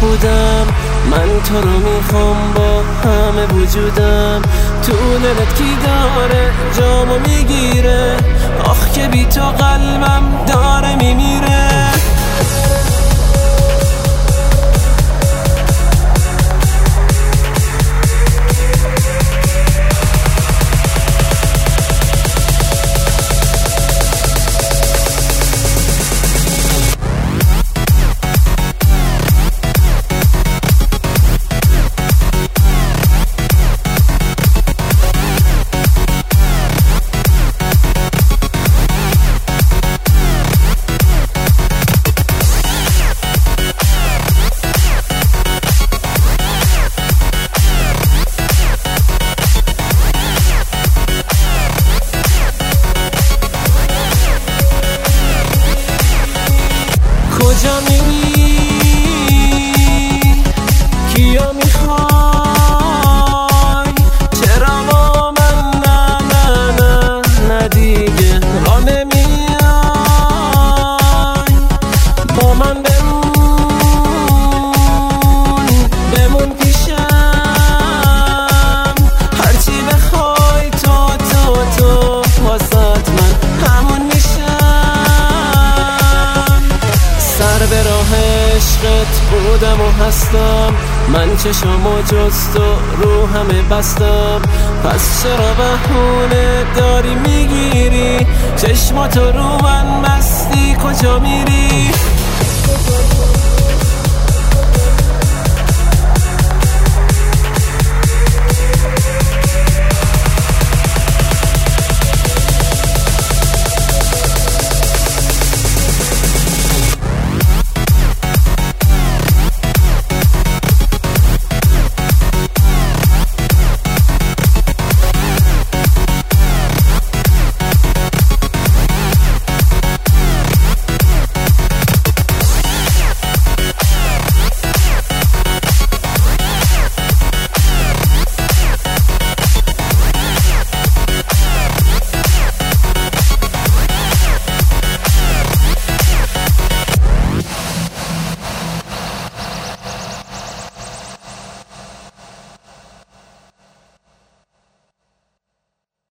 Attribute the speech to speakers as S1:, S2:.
S1: بودم، من تو رو میخوام با همه وجودم. تو دلت کی داره جامو میگیره؟ آخ که بی تو قلبم داره میمیره. کجا میری؟ کیا میخوای؟ چرا با من نه نه نه نه دیگه را نمیای؟ با من بمون پیشم، هرچی بخوای تو واسات من همون میشم. سر به راه عشقت بودم و هستم، من چشمو جز تو رو همه بستم. پس چرا بهونه داری میگیری؟ چشماتو رو من بستی، کجا میری؟